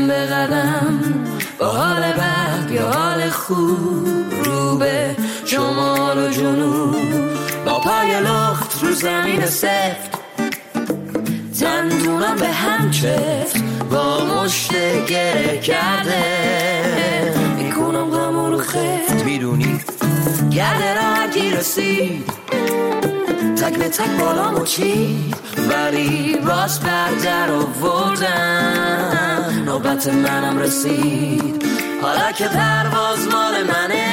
قدم به قدم با حال بد یا حال خوب، رو به شمال و جنوب با پای لخت رو زمین سفت، دندونم به هم چفت با مشت گره کرده، میکنم غمون رو خفت. میدونی گرده را هرکی رسید تک به تک بالامو چید، ولی باز بردر آوردن نوبت منم رسید. حالا که پرواز مال منه،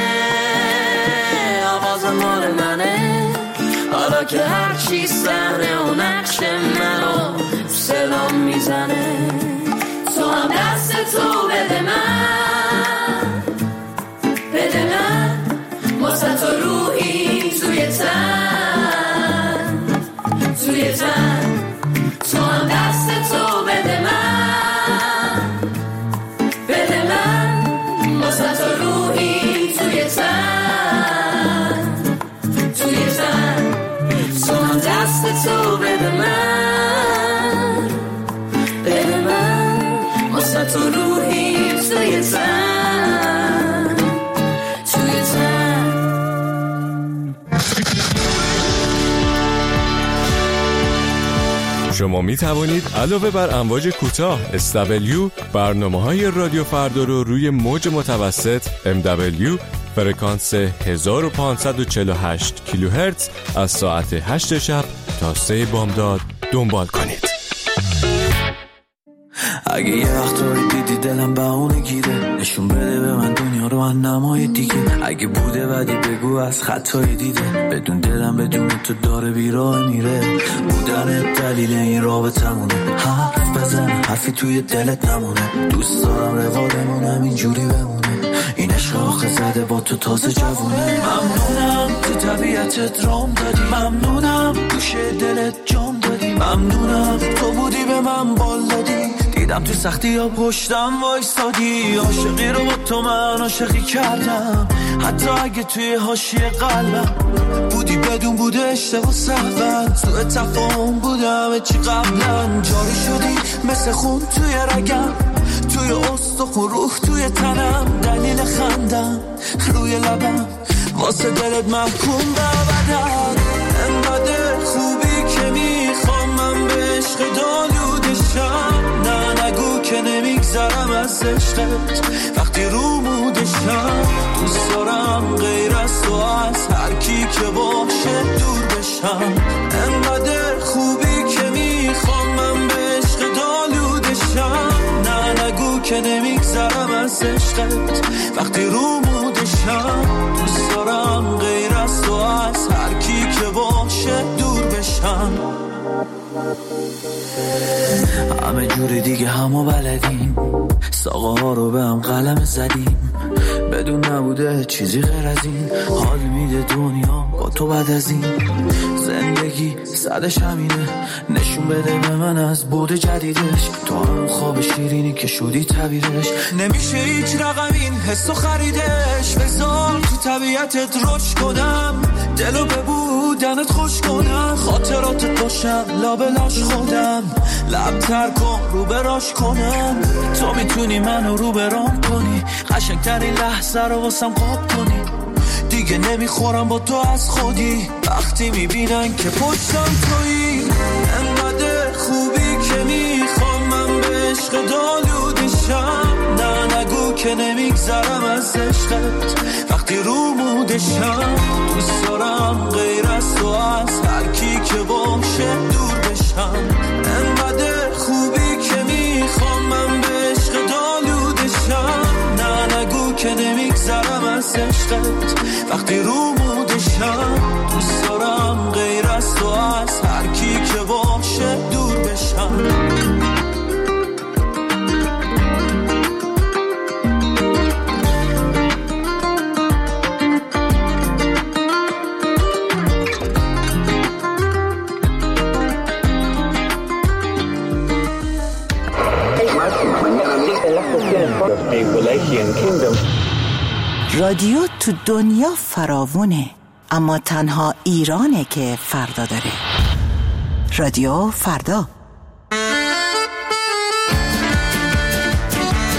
آواز مال منه، حالا که هرچی صحنه و نقش منو سلام میزنه، تو هم دست تو بده من، بده من واسه تو روحی توی تن، توی تن، تو هم دست تو بده من، بده من واسه تو روحی توی تن، توی تن، تو هم دست تو بده من، بده من واسه تو روحی توی تن، توی تن. شما می توانید علاوه بر امواج کوتاه SW برنامه‌های رادیو فردا رو روی موج متوسط MW فرکانس 1548 کیلوهرتز از ساعت 8 شب تا 3 بامداد دنبال کنید. اگه یه وقتایی دیدی دلم بهونه گیره، نشون بده به من دنیا رو من نمای دیگه. اگه بوده بدی بگو از خطای دیده، بدون دلم بدون تو داره بیراه میره. بودن دلیل این رابطمونه، حرف بزن حرفی توی دلت نمونه. دوست دارم روالمونم اینجوری بمونه، این شاخه زده با تو تازه جوونه. ممنونم تو طبیعتت رام دادی، ممنونم گوشه دلت جام دادی، ممنونم تو بودی به من بال دادی، دیدم تو سختی یا پشتم وایسادی. عاشقی رو با تو من عاشقی کردم، حتی اگه توی حاشیه قلبم بودی بدون بوده اشتباه سهون. سوء تفاهم بودم چی قبلا، جاری شدی مثل خون توی رگم، توی استخون روح توی تنم، دلیل خندم روی لبم، واسه دلت محکوم به ابدم. انقدر خوبی که میخوام من به عشق دالودشم، نه نگو که نمیگذرم از عشقت وقتی رو مودشم. دوست دارم غیر از تو از هر کی که باشه دور بشم. انقدر خوبی که میخوام من به عشق دالودشم، نه نگو که نمیگذرم از عشقت وقتی رو مودشم. دوست دارم غیر از تو از هر کی که باشه دور بشم. همه جوری دیگه همو بلدیم، ساقه ها رو به هم قلم زدیم، بدون نبوده چیزی غیر از این. حال میده دنیا با تو بعد از این، زندگی صدش همینه، نشون بده به من از بود جدیدش. تو هم خواب شیرینی که شدی تعبیرش، نمیشه هیچ رقم این حسو خریدش. بذار تو طبیعتت رشد کنم، دلو به بودنت خوش کنم، خاطراتت باشم لابلاش خودم، لب تر کن رو براش کنم. تو میتونی منو رو برام کنی، قشنگترین لحظه رو واسم قاب کنی. دیگه نمیخورم با تو از خودی، وقتی میبینن که پشتم تویی. انقدر خوبی که میخوام من به عشق دالودشم، نه نگو که نمیگذرم از عشقت وقتی رو مودشم. دوست دارم غیر از تو از هر کی که باشه دور بشم. انقدر خوبی که میخوام من به عشق دالودشم، نه نگو که نمیگذرم از عشقت وقتی رو مودشم. دوست دارم غیر از تو از هر کی که باشه دور بشم. رادیو تو دنیا فراوونه، اما تنها ایرانه که فردا داره. رادیو فردا.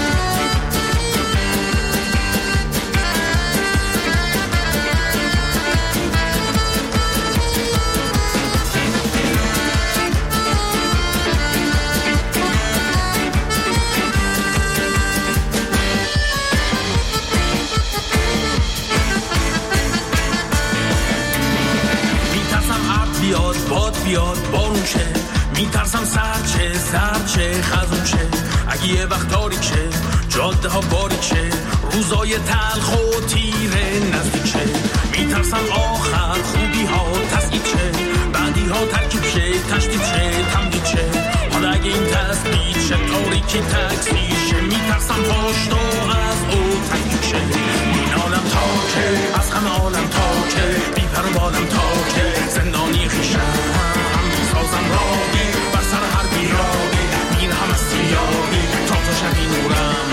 اگه یه وقت تاریکه جاده ها باریکه روزای تلخ و تیره نزدیکه میترسم آخر خوبی ها تسکیب شه بعدی ها ترکیب شه تشدید شه تمدید شه حالا اگه این تسبیت شه تاریکی تکسی شه میترسم پاشتو از او تکیب شه این عالم تاکه از همه عالم تاکه بیپر و بالم تاکه زندانی خیشم هم میسازم راهی بر سر هر بیراهی میرهم از سیاهی تا تو شبی نورم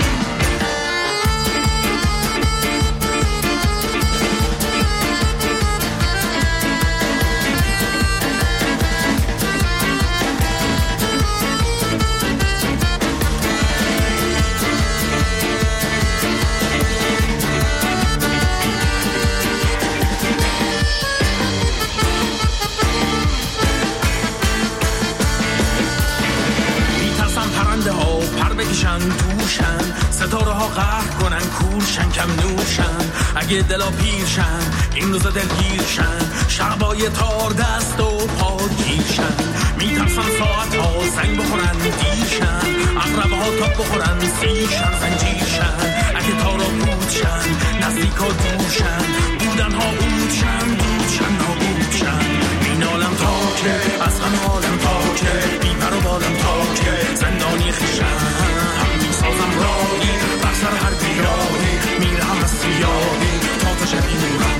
دوشن ستاره ها قهر کنن کورشن کم نوشن اگه دلا پیرشن این روزا دلگیرشن شبای تار دست و پا گیرشن میترسن ساعت ها زنگ بخورن دیرشن اقربه ها تا بخورن سیرشن زنجیرشن اگه تارا بودشن نزدیک ها دورشن بودن ها بودشن بودشن نابودشن این عالم تاکه از همه عالم تاکه بیپر و بالم تاکه زندانی خیشن سازم راهی بر سر هر بیراهی میرم از سیاهی تا تو شبی نورم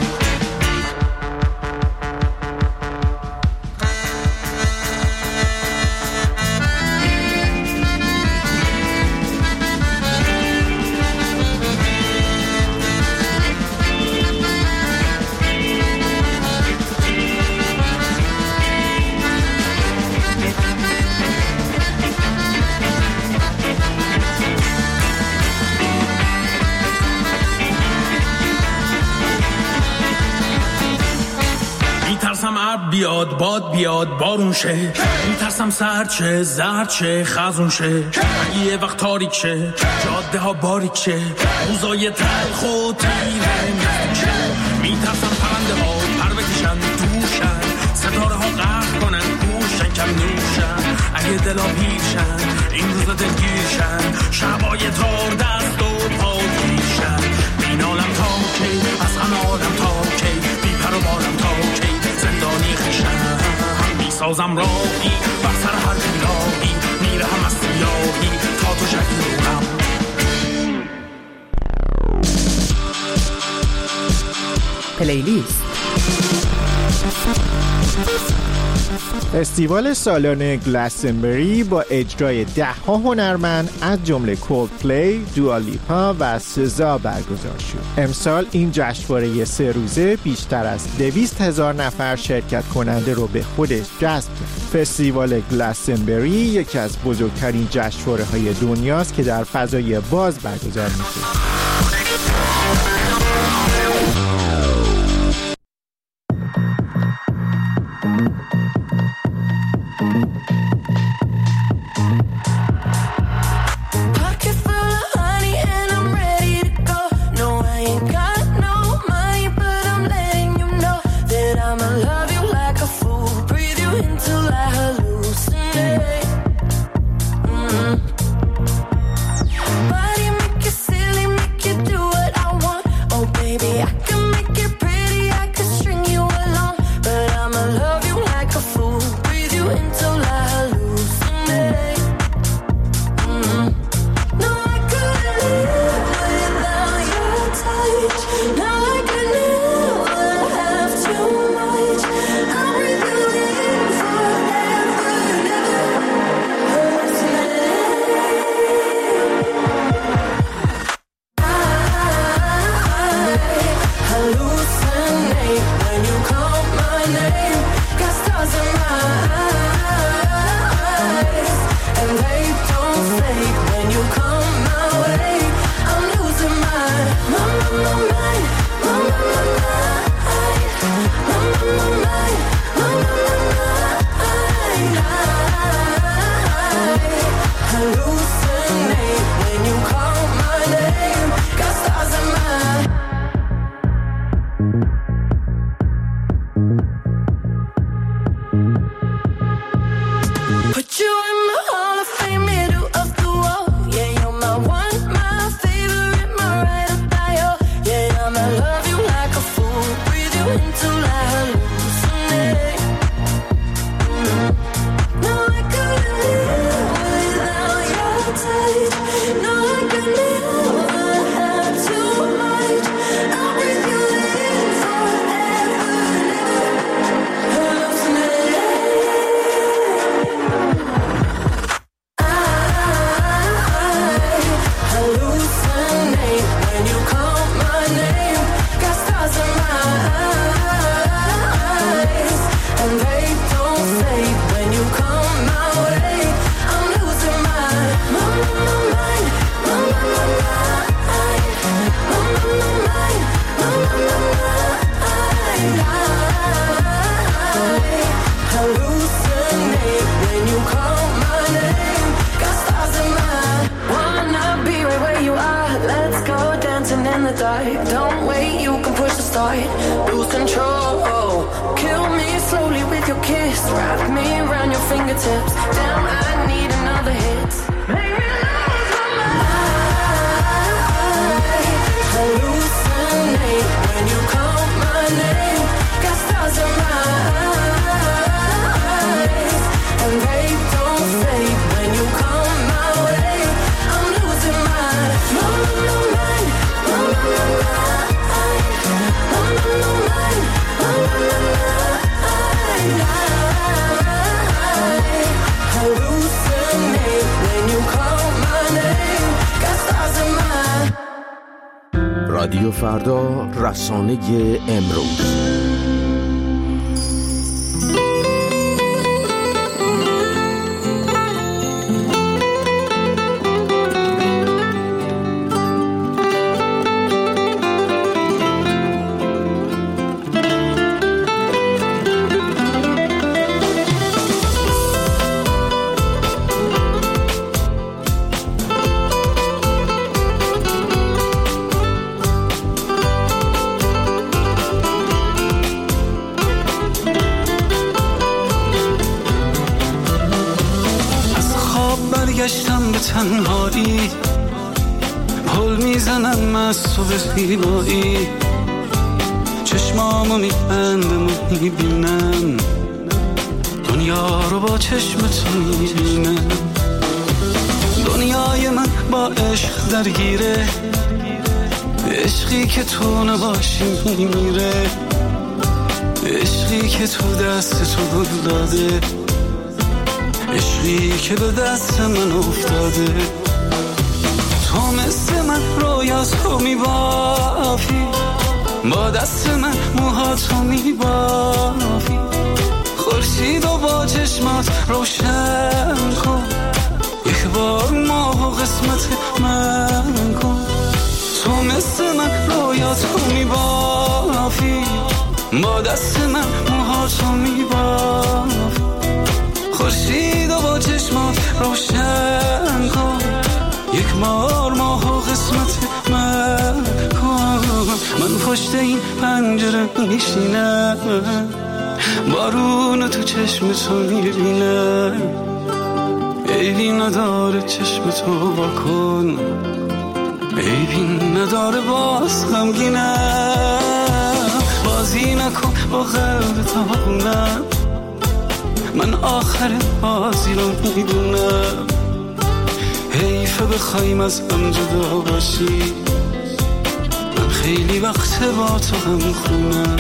بیاد باد بیاد بارون شه میترسم سرد شه زرد شه خزون شه یه وقت تاریک شه جاده ها باریک شه روزای تلخ و تیره شه میترسم پرنده ها پر بکشن دوشن ستاره ها قهر کنن گوشن کم نوشن اگه دلا پیرشن این روزا دلگیرشن شبای تار دست و پا گیرشن این عالم تاکی از همه عالم تاکی بیپر و بالم تاکی زندانی خیشم میسازم راهی بر سر هر بیراهی میرهم از سیاهی تا تو شبی نورم پلیلیست. فستیوال سالن گلاسنبری با اجرای 10 هنرمند از جمله کولدپلی، دوا لیپا و سزا برگزار شد. امسال این جشنواره 3 روزه بیشتر از 200,000 نفر شرکت کننده رو به خودش جذب کرد. فستیوال گلاسنبری یکی از بزرگترین جشنواره‌های دنیاست که در فضای باز برگزار میشه. Put you in the Hall of Fame, middle of the wall. Yeah, Don't wait, you can push the start. Lose control. Kill me slowly with your kiss. Wrap me around your fingertips. Damn, I need another hit. Make me lose my mind. Hallucinate when you call my name. Got stars in my eyes, and they don't fade when you come my way. I'm losing my mind. Hallucinate when you call my name. Got stars in my. رادیو فردا، رسانه امروز. برگشتم به تنهایی، پل میزنم از تو به زیبایی، چشمامو میبندم و میبینم دنیا رو با چشم تو میبینم. دنیای من با عشق درگیره، عشقی که تو نباشی میمیره، عشقی که تو دست تو گل داده، عشقی که به دست من افتاده. تو مثل من رویاتو میبافی، با دست من موهاتو میبافی، خورشید و با چشمات روشن کن، یک بار ماه و قسمت من کن. تو مثل من رویاتو میبافی، با دست من موهاتو میبافی، خورشید و با چشمات روشن کن، یک بار ماه و قسمت من کن. من پشت این پنجره میشینم، بارون تو چشم تو میبینم، عیبی نداره چشم تو واکن، عیبی نداره باز غمگینم، بازی نکن با قلب تاقونم، من آخر بازی رو میدونم. حیفه بخوایم از هم جدا باشی، من خیلی وقت با تو هم خونم.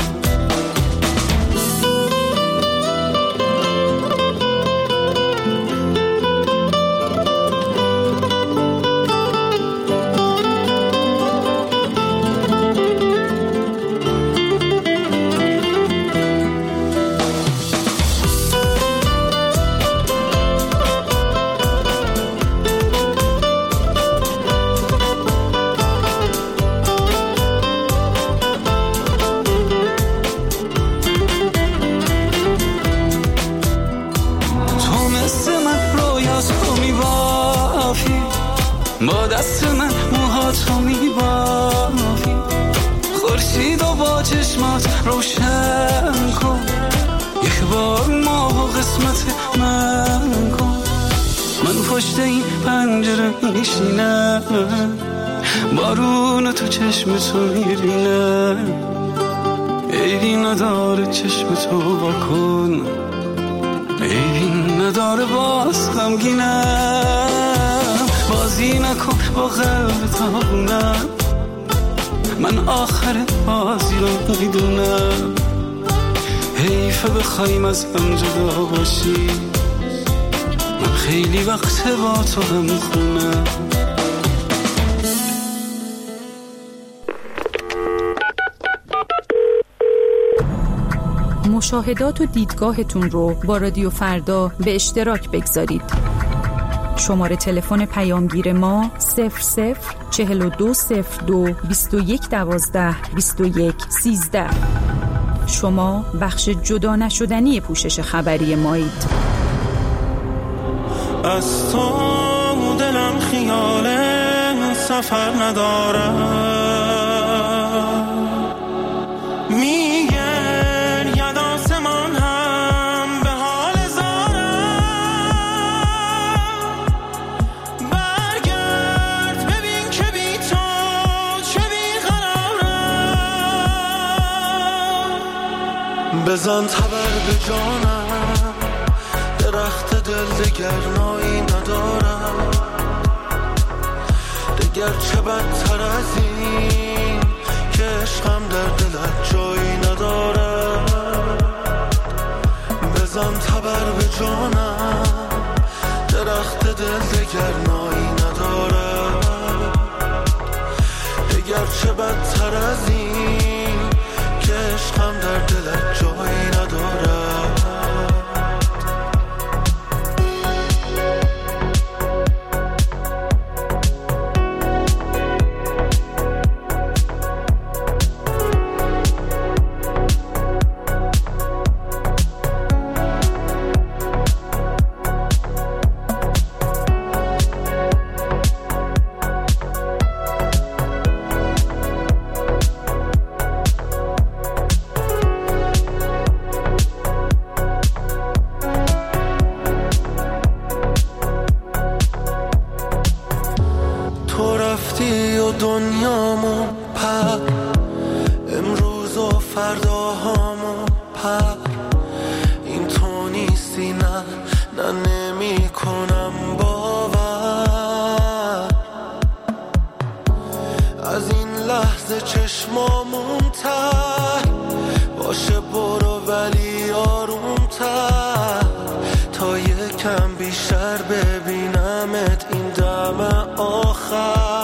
با دست من موهاتو میبافی، خورشید و با چشمات روشن کن، یک بار ماه و قسمت من کن. من پشت این پنجره میشینم، بارون تو چشم تو میبینم، عیبی نداره چشم تو واکن، عیبی نداره باز غمگینم، بازی نکن با قلب تاقونم، من آخر بازی رو میدونم. حیفه بخوایم از هم جدا باشی، من خیلی وقت با تو هم خونم. مشاهدات و دیدگاهتون رو با رادیو فردا به اشتراک بگذارید. شماره تلفن پیامگیر ما 00420221122113. شما بخش جدا نشدنی پوشش خبری مایید. از تو دلم خیال سفر ندارم، بزن تبر به جانم، درخت دل دگر نایی ندارم. دگر چه بدتر از این که عشقم در دلت جایی ندارم. بزن تبر به جانم، درخت دل دگر نایی ندارم. دگر چه بدتر از این که عشقم در دلت جایی ندارم. دنیامون پر، امروز و فرداهامون پر. این تو نیستی، نه نمی کنم باور. از این لحظه چشمامون تر باشه، برو ولی آرومتر تا یکم بیشتر ببینمت این دم آخر.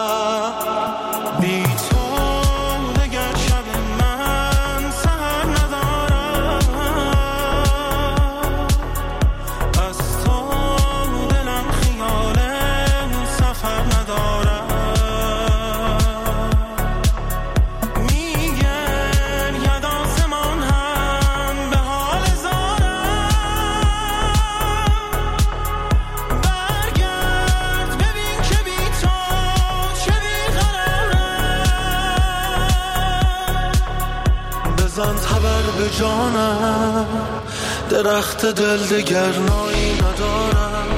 بزن تبر به جانم، درخت دل دگر نایی ندارم.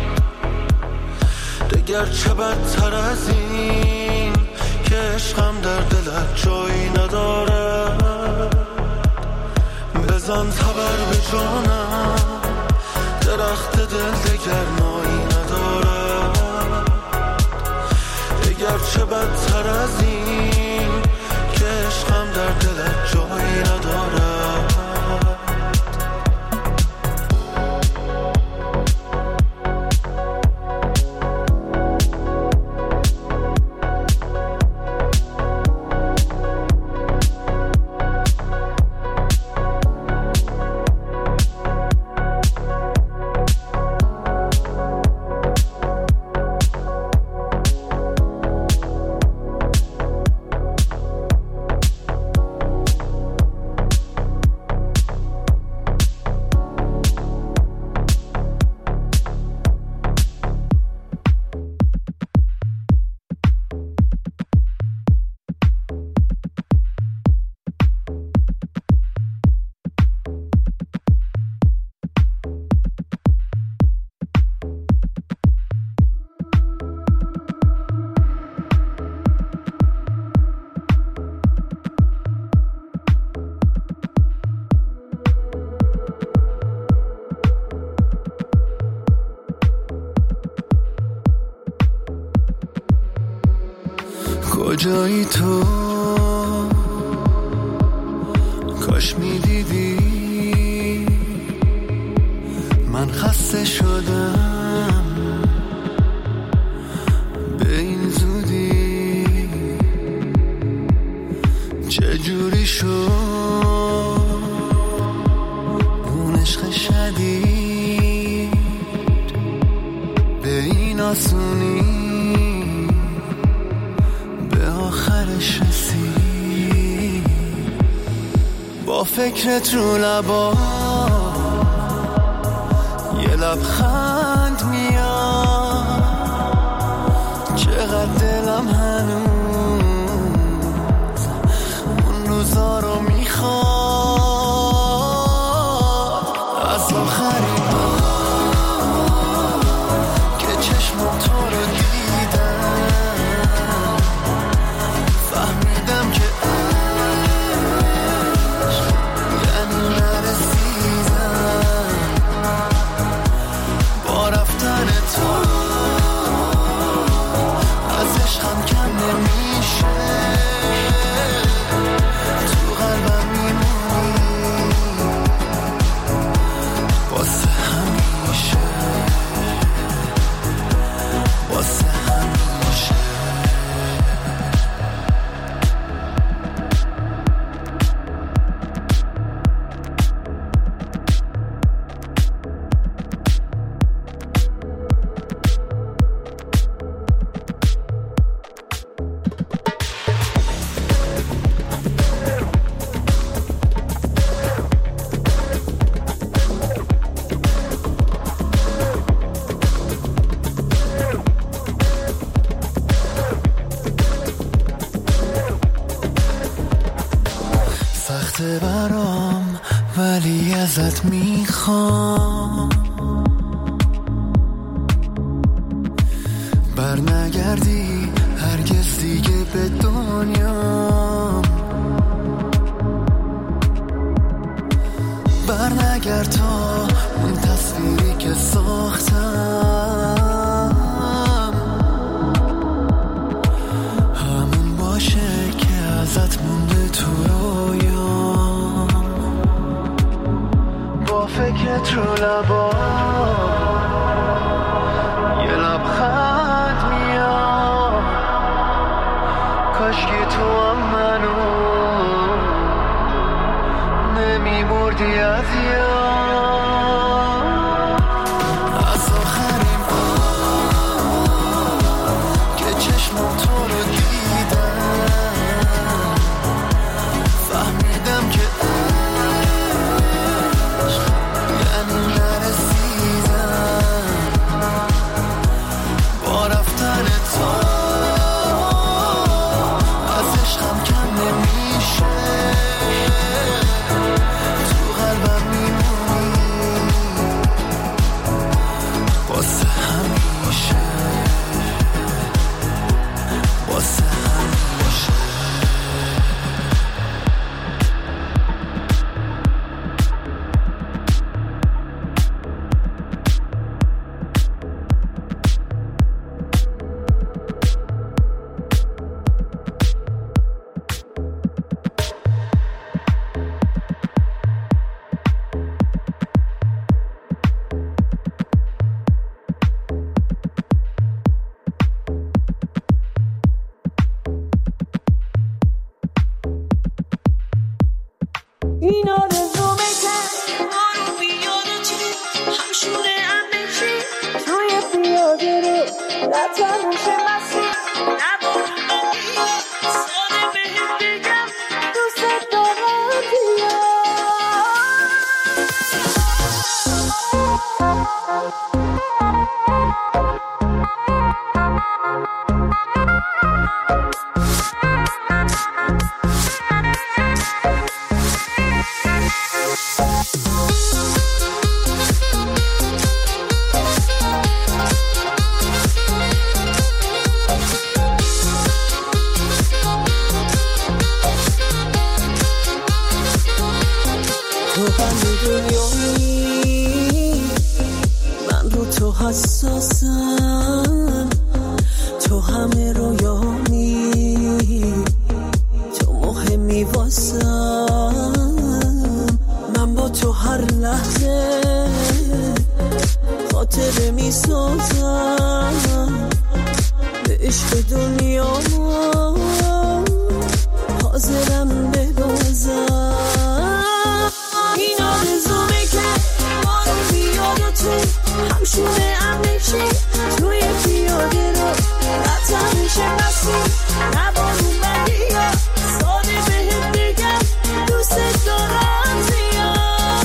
دگر چه بدتر از این که عشقم در دلت جایی ندارم. بزن تبر به جانم، درخت دل دگر نایی ندارم. دگر چه بدتر از این که عشقم در دلت جایی ندارم. کجایی تو؟ کاش میدیدی من خسته شدم به این زودی. چجوری شد اون عشق شدید به این آسونی به آخرش رسید. با فکرت رو لبا یه لبخند میاد، چقدر دلم هنوز اون روزا رو میخواد. از آخرین بار که چشمم تو رو دیدم فهمیدم که عشق یعنی نرسیدم. با رفتن تو از عشقم کم نمیشه، تو قلبم میمونی واسه همیشه، واسه همیشه. سخته برام ولی ازت میخوام برنگردی هرگز دیگه به دنیا، برنگرد تا اون تصویری که ساختم همون باشه که ازت مونده تو رویام. با فکرت رو لبا یه لبخند میاد، کاشکی تو هم منو نمیبردی از یاد. از آخرین بار که چشمم تو رو دیدم فهمیدم که عشق یعنی نرسیدم. با رفتن تو از عشقم کم نمیشه، تو قلبم میمونی واسه همیشه، واسه همیشه. این آرزومه که ما رو بیاد تو همشونه هم بشی توی پیاده رو نتنوشه مسیر نبارو بگی ساده بهت بگم دوست دارم بیا. تو قلب دنیایی من رو تو حساسم، تو عشق دنیا حاضرم ببازم. این آرزومه که بارون بیاد و تو همشونه امنشی توی پیاده رو رفتم میشه مسیر نبارون بدی ها ساده بهت بگم دوست دارم زیاد.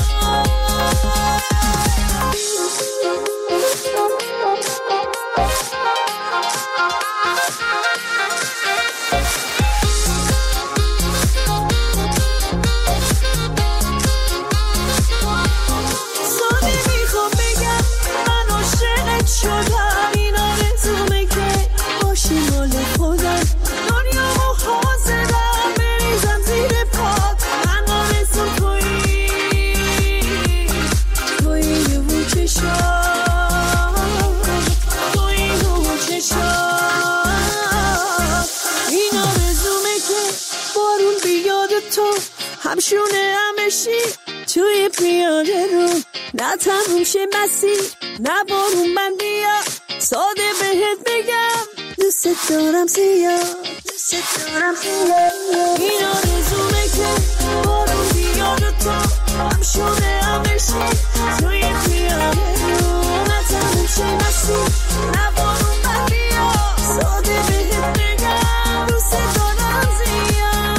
همشونه همشی توی پیاده رو نتموم شه مسیر نبارون من بیا ساده بهت بگم دوست دارم زیاد دوست دارم زیاد. این آرزومه که بارون بیاد و تو همشونه همشی توی پیاده رو نتموم شه مسیر نبارون من بیا ساده بهت بگم دوست دارم زیاد.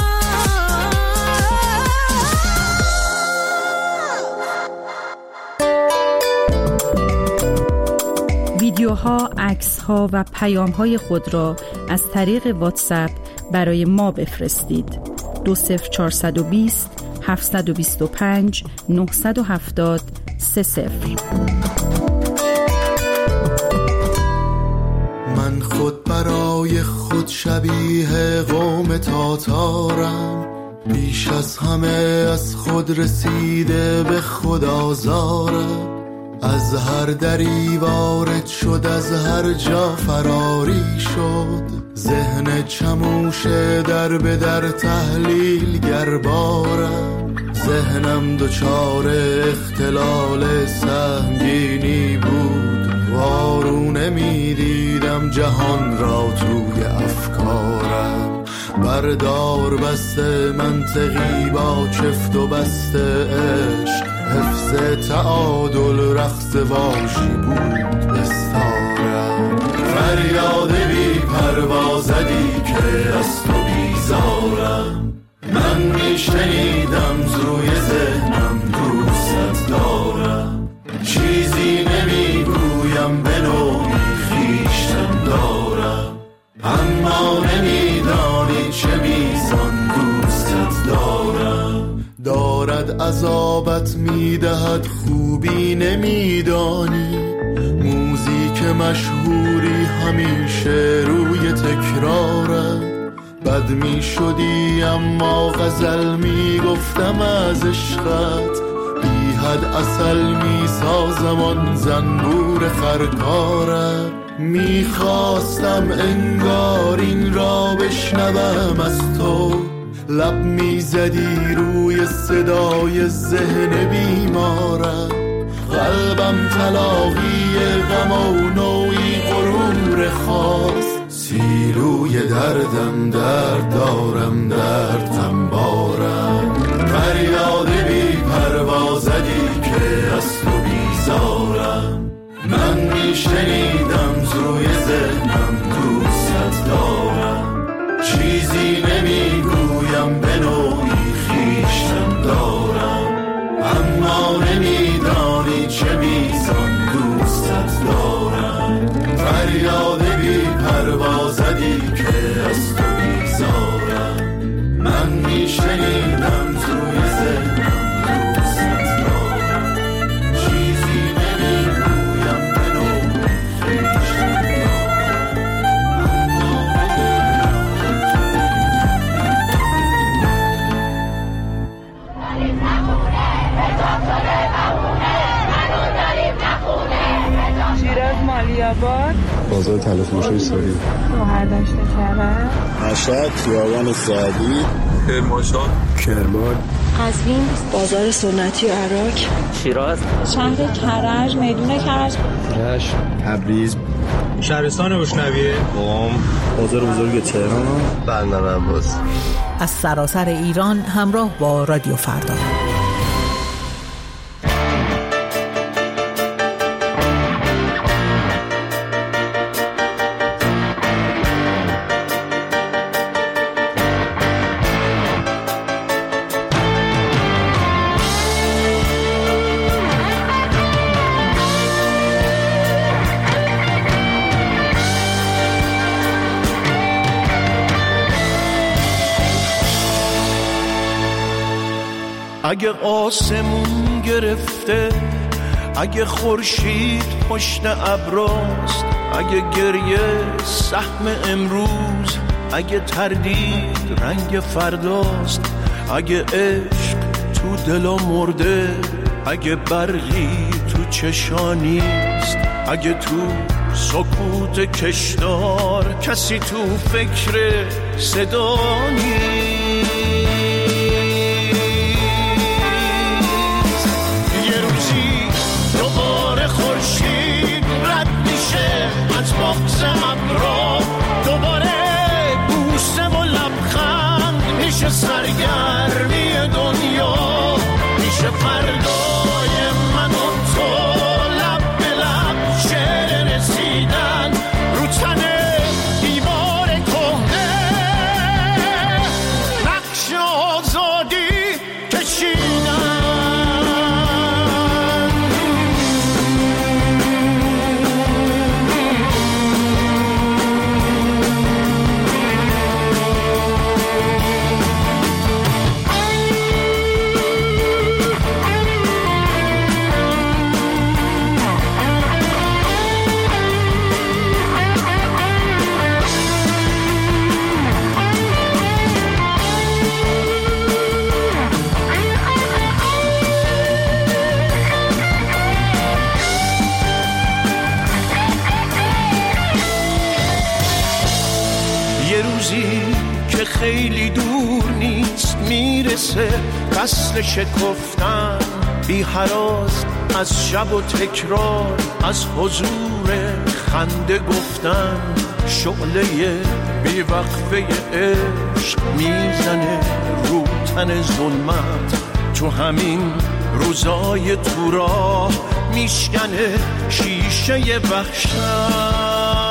ویدیوها، عکس‌ها و پیام‌های خود را از طریق واتساپ برای ما بفرستید. 20420 725 970 30. من خود برای خود شبیه قوم تاتارم، بیش از همه از خود رسیده به خود آزارم. از هر دری وارد شد از هر جا فراری شد، ذهن چموش در به در تحلیل گربارم. ذهنم دچار اختلال سهمگینی بود، وارونه می دیدم جهان را توی افکارم. بردار بسته منطقی با چفت و بسته عشق، حفظ تعادل رقص واشی بود بستارم. فریاد بی پروازدی که از تو بیزارم، من میشنیدم روی ذهنم دوست دارم. چیزی نمیگویم به نوعی خویشتن دارم، اما نمیدانی چه میزان دوستت دارم. دارد عذابت میدهد خوبی نمیدانی، موزیک مشهوری همیشه روی تکرارم. بد می شدی اما غزل می گفتم از عشقت، بی حد عسل می سازم آن زنبور خرکارم. می خواستم انگار این را بشنوم از تو، لب می زدی روی صدای ذهن بیمارم. قلبم تلاقی غم و نوعی غرور خاص، سیلوی دردم درد دارم دردم بارم. فریاد بی پروازدی که از تو بیزارم، من میشنیدم روی ذهنم دوست دارم. چیزی نمیگویم به نوعی خویشتن دارم، اما نمیدانی چه میزان دوستت دارم. فریاد بی پروازدی که از تو بیزارم، من میشنیدم توی ذهنم دوستت دارم. چیزی نمیگویم به نوعی خویشتن شیراز مالیاباد، بازار تلفروشی ساری، شهرداشت کرد، مشهد، خیابان سعدی، کرمانشاه، کرمان، قزوین، بازار سنتی عراق، شیراز، شهر کرج، میدون کرج، رشت، تبریز، شهرستان بشنویه بازار بزرگ تهران بندر عباس. از سراسر ایران همراه با رادیو فردا. اگه آسمون گرفته، اگه خورشید پشت ابراست، اگه گریه سهم امروز، اگه تردید رنگ فرداست، اگه عشق تو دلا مرده، اگه برقی تو چشانیست، اگه تو سکوت کشدار کسی تو فکر صدا نیست. بغض ابرا دوباره بوسه و لبخند میشه، سرگرمی دنیا میشه، فردای من و تو لب به لب شعر رسیدن رو تن دیوار کهنه، نقش آزادی کشیدن. خیلی دور نیست میرسه فصل شکفتن، بی هراس از شب و تکرار، از حضور خنده گفتن، شعله بی وقفه عشق میزنه رو تن ظلمت، تو همین روزای تو راه میشکنه شیشه وحشت.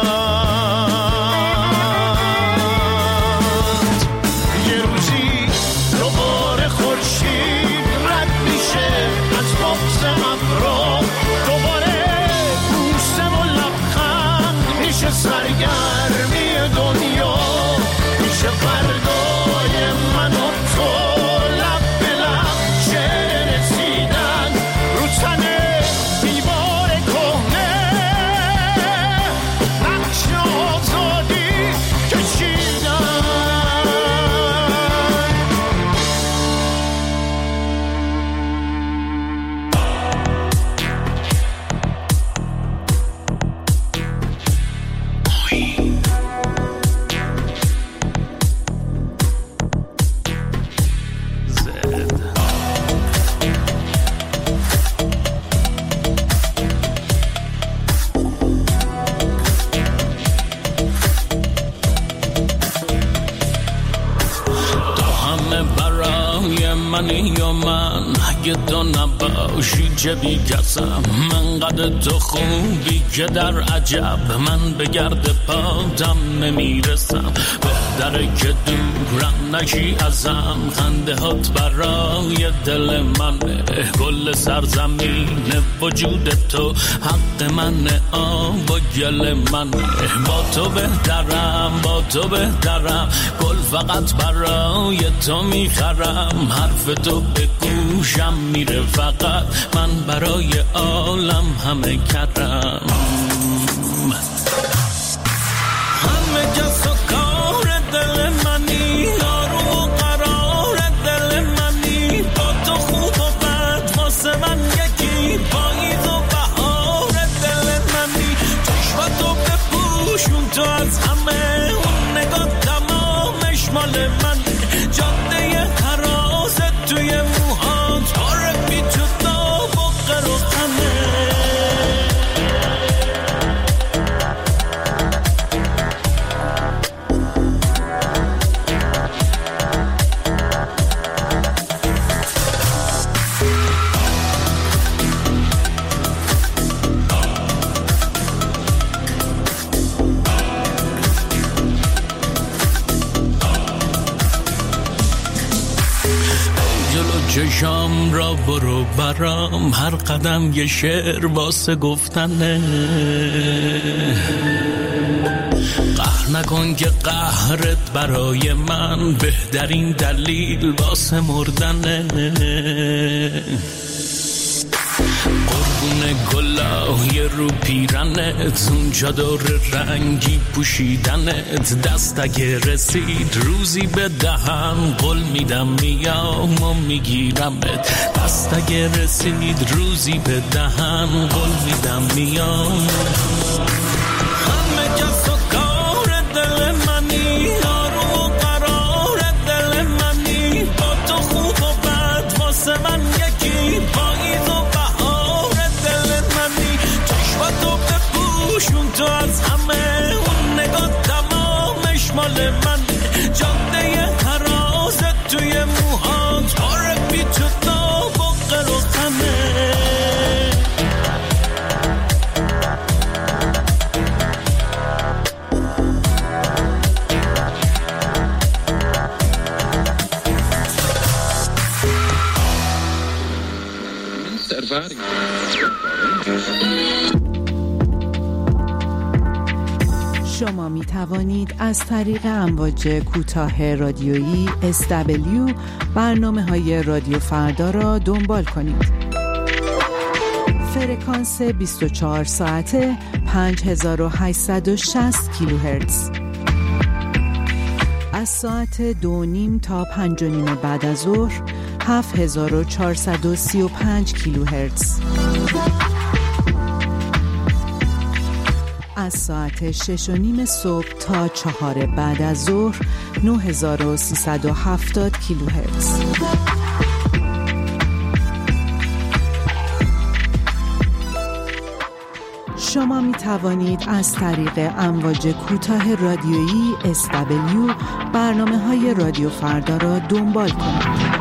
سرگرمی دنیا میشه، فردای من و تو لب به لب شعر رسیدن رو تن دیوار کهنه، نقش آزادی کشیدن. اگه تو نباشی چه بی کسم، من قد تو خوبی که در عجب، من به گرد پاتم نمیرسم، بهتره که دورم نشی ازم، خنده هات برای دل منه، کل سرزمین وجود تو حق منه، آب و گل منه، با تو بهترم، با تو بهترم، گل فقط برای تو میخرم، حرف تو به گوشم میره فقط، من برای عالم همه کردم، همه کس و کار دل منی، آروم و قرار دل منی، با تو خوب و بد واسه من یکی، پاییز و بهار دل منی، چشم تو بپوشون تو از همه، اون نگاه تمامش مال من، جاده حراست توی موهات، پاره بی تو داغ و قر و خمه. چشام را برو برام، هر قدم یه شعر واسه گفتنه. قهر نکن که قهرت برای من بهترین دلیل واسه مردنه. قربون گلای رو پیرنت، اونجا دور رنگی پوشیدنت، دست اگه رسید روزی به دهن قول میدم میام و میگیرمت. دست اگه رسید روزی به دهن قول میدم میام. همه کس و کار دل منی، آروم و قرار دل منی، با تو خوب و بد واسه من یکی، پاییز و شون تو از همه، اون نگاه تمامش مال من، جاده حرازت توی موهات، پاره بی تو داغ و قر و خمه. شما می توانید از طریق امواج کوتاه رادیویی SW برنامه‌های رادیو فردا را دنبال کنید. فرکانس 24 ساعته 5860 کیلوهرتز. از ساعت 2:30 تا 5:30 بعد از ظهر 7435 کیلوهرتز. از ساعت 6:30 صبح تا 4 بعد از ظهر 9370 کیلوهرتز. شما می توانید از طریق امواج کوتاه رادیویی SW برنامه‌های رادیو فردا را دنبال کنید.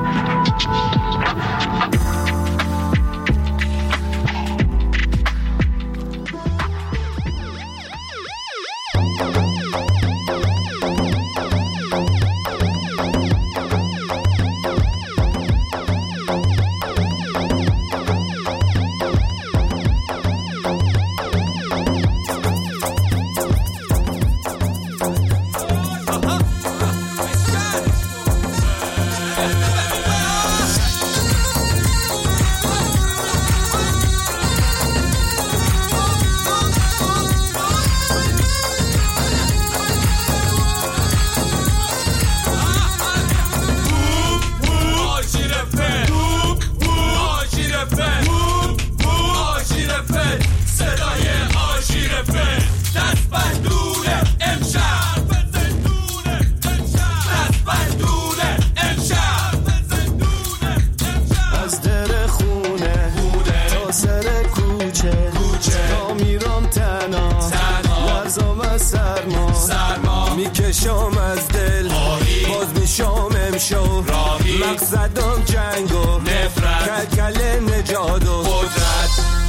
میکشم از دل باز میشم امشو مقصدم جنگ و نفرت کل نجات و قدرت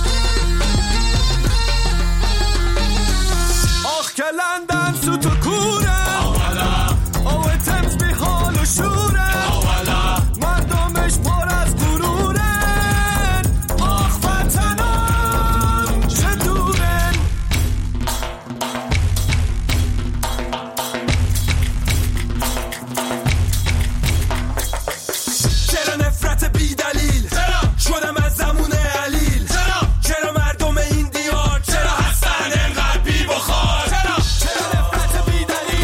آخ کلندن سوت و کوره آوه تمز بی حال و شوره مردمش پر از غروره آخ وطنم چه دوره چرا نفرت بی دلیل شدم از زمون علیل چرا مردم این دیار چرا هستن انقدر بی بخار چرا نفرت بی دلیل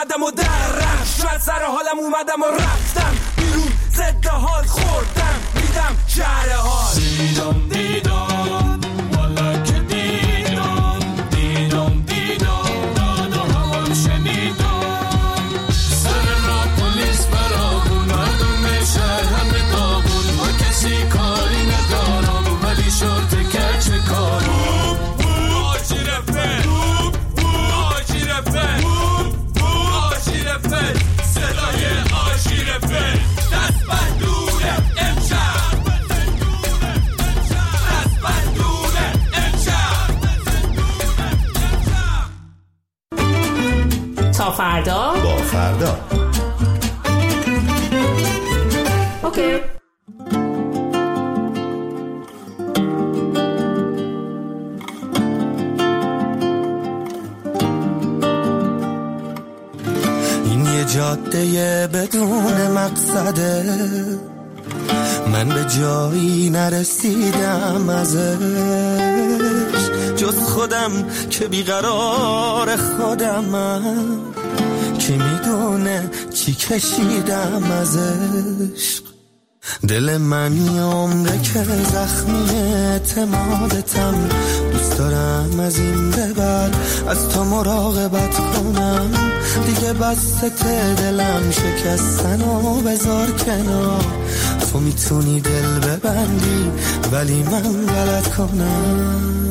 اومدم و درم شاید سر حالم اومدم و رفتم بیرون ضد حال خوردم دیدم شهر حال دیدم دیدم والا که دیدم دیدم دیدم داد و هوام شنیدم سر را پلیس برابون مردم شهر همه دابون با کسی کاری ندارم ولی شرط کچه کارم آجی رفت آجی رفت آجی رفت صدای آجی رفت دست بندونه امشب دست بندونه امشب تا فردا با فردا اوکی. این یه جاده بدون مقصده من به جایی نرسیدم ازش جز خودم که بیقرار خودمم کی میدونه چی کشیدم ازش دل من یه عمره که زخمی اعتمادتم دوست دارم از این به بعد از تو مراقبت کنم دیگه بسته دلم شکستن و بذار کنار تو میتونی دل ببندی ولی من غلط کنم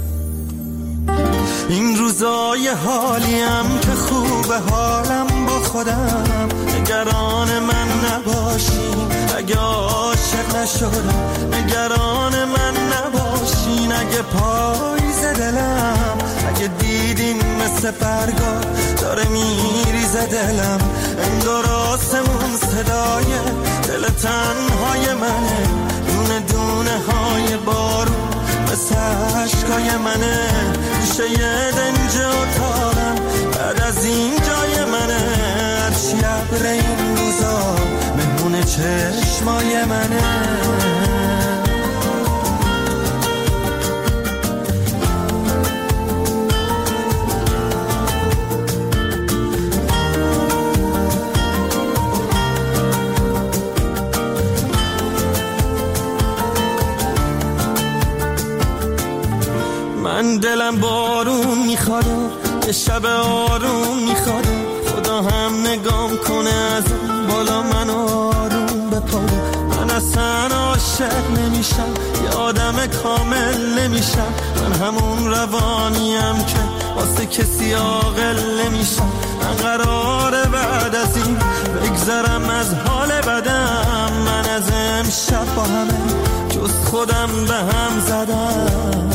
این روزای حالیم که خوبه حالم با خودم نگران من نباشین اگه عاشق نشدم نگران من نباشین اگه پاییز دلم اگه دیدین مثل برگا داره میریزه دلم انگار آسمون صدای دل تنهای منه دونه دونه های بارون مثل عشقای منه میشه یه دنج اتاقم بعد از این جای منه هرچی عبر این روزا مهمون چشمای منه من دلم بارون میخواد یه شب آروم میخواد خدا هم نگام کنه از بالا من آروم بپاره من اصلا عاشق نمیشم یه آدم کامل نمیشم من همون روانیم که واسه کسی عاقل نمیشم من قراره بعد از این بگذرم از حال بدم من از امشب با همه جز خودم به هم زدم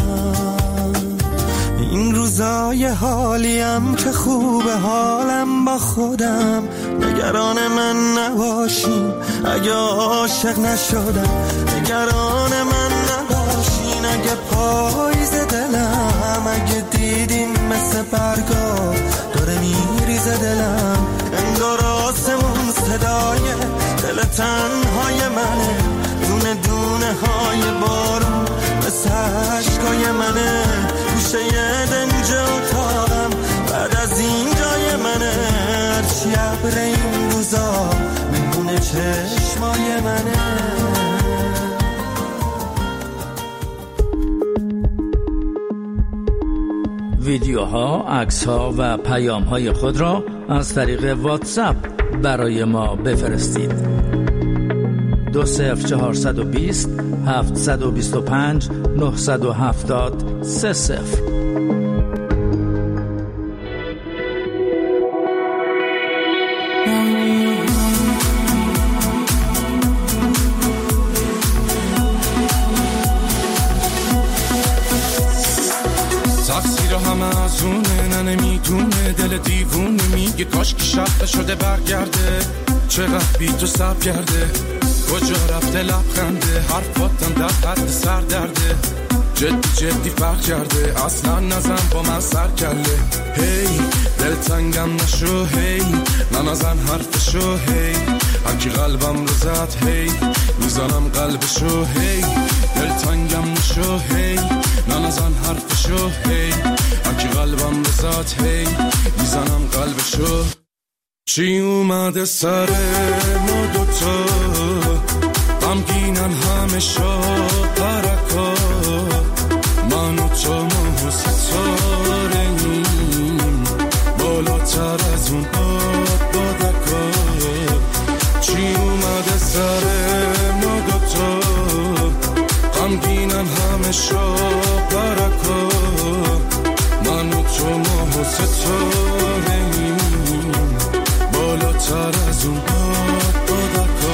این روزای حالیم که خوبه حالم با خودم نگران من نباشین اگه عاشق نشدم نگران من نباشین اگه پاییز دلم اگه دیدین مثل برگا داره میریزه دلم انگار آسمون صدای دل تنهای منه دونه دونه های بارون مثل عشقای منه گوشه یه دنج اتاقم بعد از این جای منه هرچی عبر این روزا مهمون چشمای منه ویدیوها، عکس‌ها و پیام‌های خود را از طریق واتساپ برای ما بفرستید. 20420 725 970 30. تقصیر همه از اونه نمیدونه دل دیوونه میگه کاش که شب شده برگرده چقدر بی تو سب کرده کجا رفته لبخنده حرفاتم در حد سر درده جدی فرق کرده اصلا نزن با من سر کله هی دل تنگم نشو هی نزن حرفشو هی هرکی قلبم رو زد هی میزنم قلبشو هی دل تنگم نشو هی نزن حرفشو هی هرکی قلبم بزد هی میزنم قلبشو. چی اومده سر ما دوتا غمگینن همه پرکا، من و تو ما ستاره‌ایم بالاتر از اون بادکا. چی اومده سر ما دوتا غمگینن همه پرکا، من و تو ما ستاره‌ایم بالاتر از اون بادکا.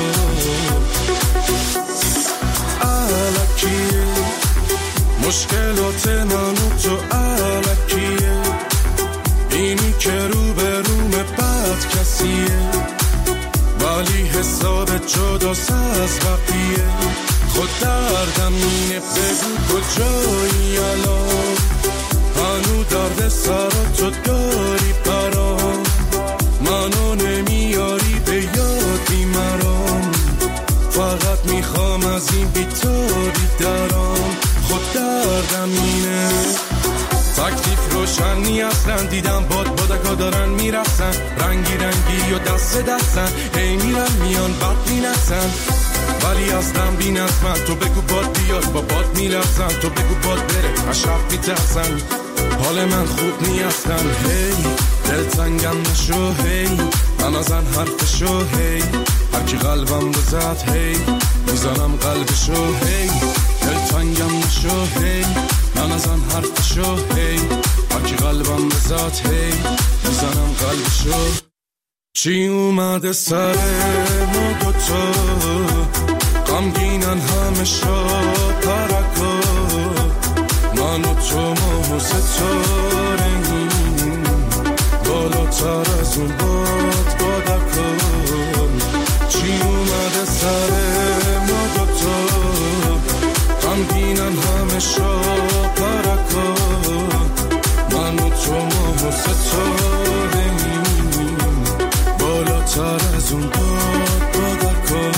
الکیه مشکلات من و تو، الکیه اینی که رو به روم بد کسیه، ولی حساب جداست از بقیه. خود دردم اینه بگو کجایی الان، هنو درد سراتو داری برام، منو نمیاری به یادی مرام، فقط میخوام از این بیتاری درام. خود دردم اینه تکلیف روشنی اصلا، دیدم بادکا دارن میرسن، رنگی رنگی و دست دستن، هی میرن میان بد مینسن، ولی اصلا بین از من. تو بگو باد بیاد با باد میرسن، تو بگو باد بره اشرف میترسن، حال من خوب نیستن. هی دلتنگم نشو، هی من ازن حرفشو، هی هرکی قلبم بزد هی میزنم قلبشو. هی دلتنگم نشو، هی من ازن حرفشو، هی هرکی قلبم بزد هی میزنم قلبشو. چی اومده سر ما دوتا غمگینن همه پرکا، من و تو ما ستاره‌ایم بالاتر از اون بادکا. چی اومده سر ما دوتا غمگینن همه پرکا، من و تو ما ستاره‌ایم بالاتر از اون بادکا.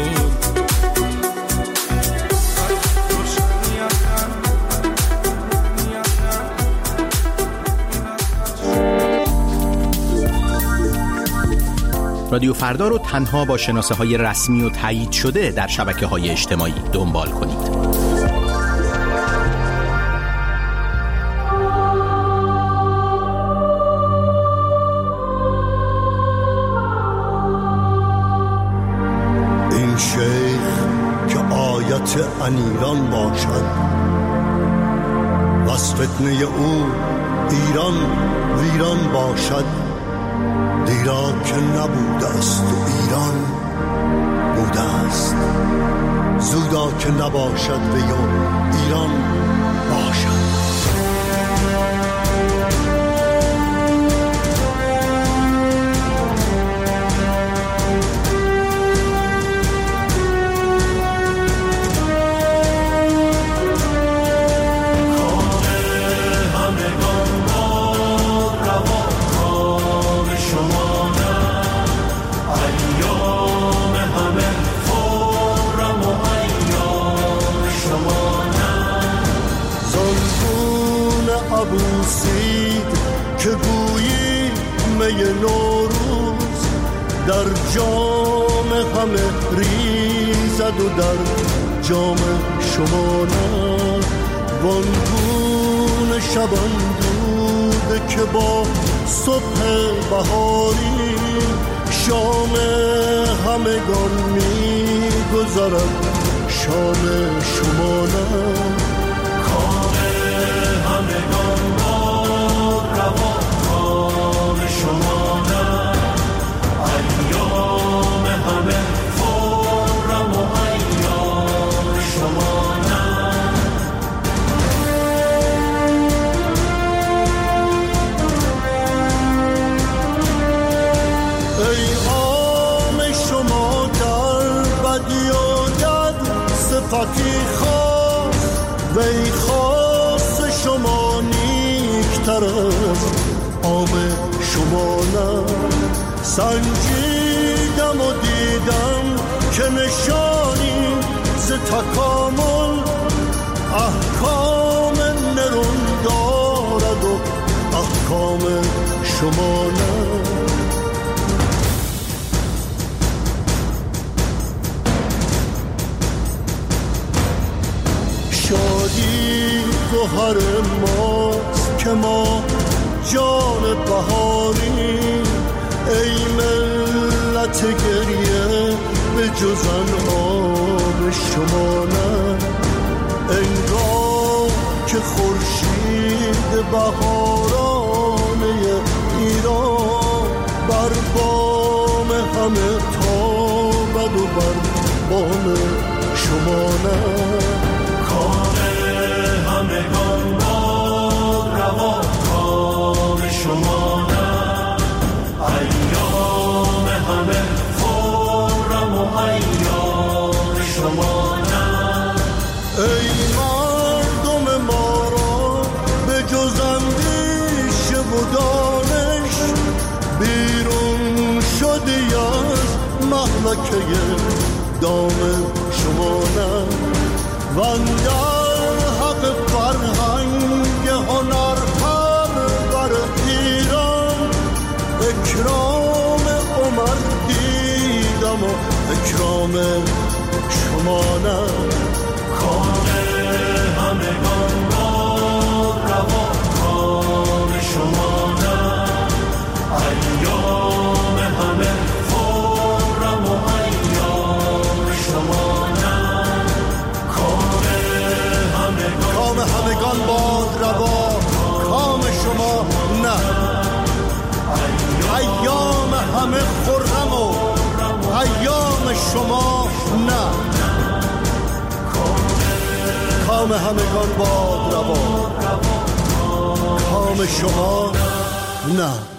رادیو فردا رو تنها با شناسه های رسمی و تایید شده در شبکه های اجتماعی دنبال کنید. این شیخ که آیت انیران باشد، وز فتنه او ایران ویران باشد. دیرا که نبوده است و ایران بوده است، زودا که نباشد و ایران باشد. که گویی می نوروز در جام همه ریزد و در جام شما نه. وانگون شبان دوده که با صبح بهاری شام همگان می گذرد شام شما نه. کام همگان روان شما نه، ایام همه خرم و ایام شما نه. ای عام شما در بدی و دد صفتی خاص، وی خاص شما نیکتر است عام شما نه. سنجیدم و دیدم که نشانی ز تکامل احکام نرون دارد و شما نه. شادی گوهر ماست که ما جان بهاری، ای ملت گریه به جزن آب شما نه. انگار که خورشید بهارانه ایران بر بام همه تابد و بر بام شما نه. کار همگان باد روا، کار شما نه. ایام همه خرم و ایام شما نه. ای مردم ما را به جز اندیشه و دانش بیرون شدی از مهلکه دام شما نه. وندر حق فرهنگ هنر پرور ایران اکرام عمر دیدم و اکرام شما نه. کار همگان باد روا، کار شما نه. ایام همه خرم و ایام شما نه. کام همگان باد روا، کام شما نه. ایام همه خرم و ایام شما نه. کام همگان باد روا، کام شما نه.